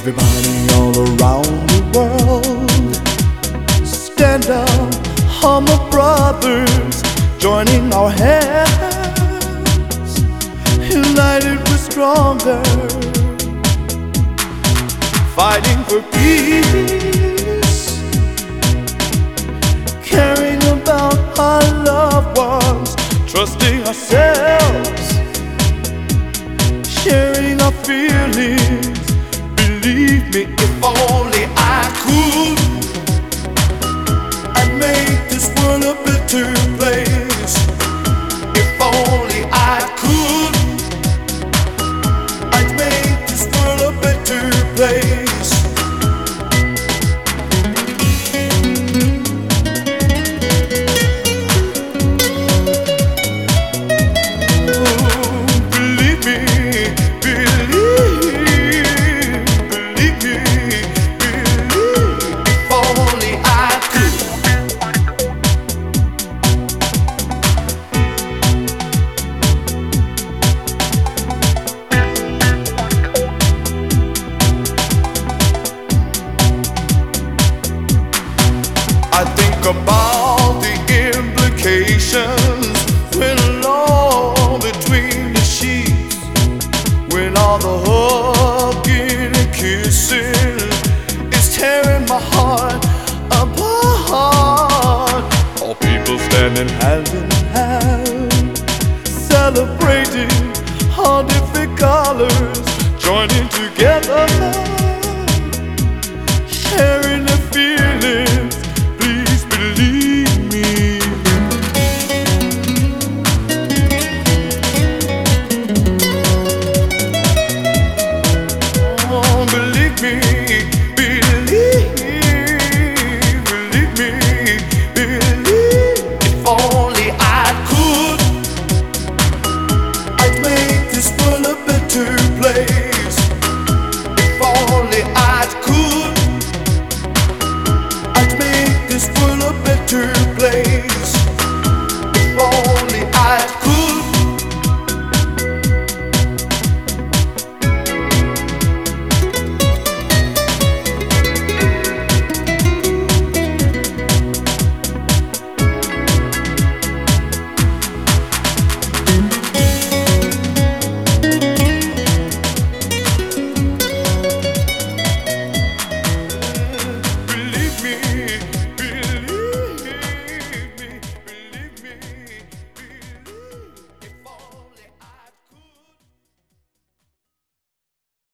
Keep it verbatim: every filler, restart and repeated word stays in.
Everybody all around the world, stand up, all my brothers, joining our hands. United we're stronger, fighting for peace, caring about our loved ones, trusting ourselves, sharing our feelings. Believe me, if only I could, I'd make this world a better place. If only I could, I'd make this world a better place. I think about the implications when alone between the sheets, when all the hugging and kissing is tearing my heart apart. All people standing hand in hand, celebrating all different colors, joining together, sharing